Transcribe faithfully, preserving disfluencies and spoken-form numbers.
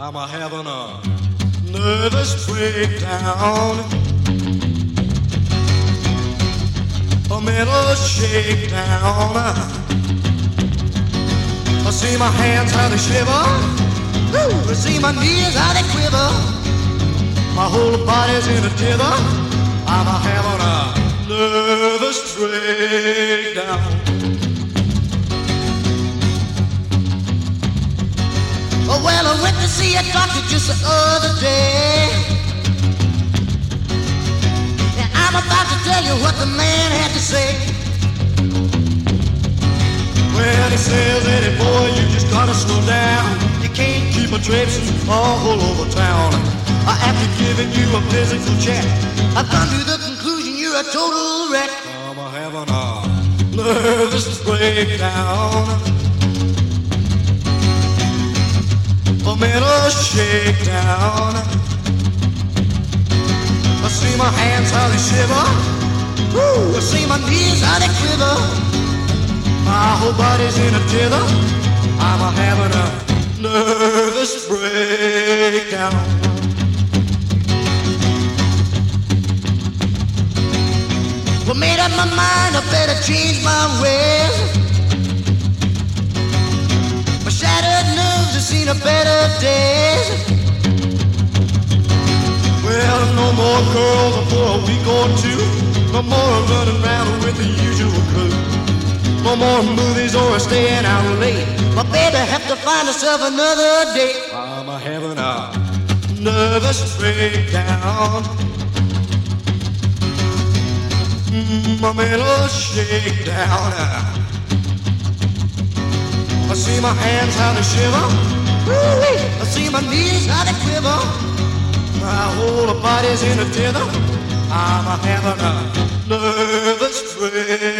I'm a having a nervous breakdown, a mental shakedown. I see my hands how they shiver, Ooh, I see my knees how they quiver, my whole body's in a tither. I'm a having a nervous breakdown. Oh, well, I went to see a doctor just the other day, and I'm about to tell you what the man had to say. Well, he says, Eddie boy, you just gotta slow down. You can't keep a traipsing all over town. After giving you a physical check, I've come to the conclusion you're a total wreck. I'm having a nervous breakdown, a mental shakedown. I see my hands how they shiver, Woo, I see my knees how they quiver, my whole body's in a tither. I'm a having a nervous breakdown. Well, made up my mind, I better change my ways. My shattered nerves have seen a better days. Well, no more girls for a week or two, no more running around with the usual crew, no more movies or staying out late. My baby have to find herself another date. I'm a having a nervous breakdown, my mental shakedown. I see my hands how they shiver, Woo-wee. I see my knees how they quiver, my whole body's in a tither. I'm a having a nervous breakdown.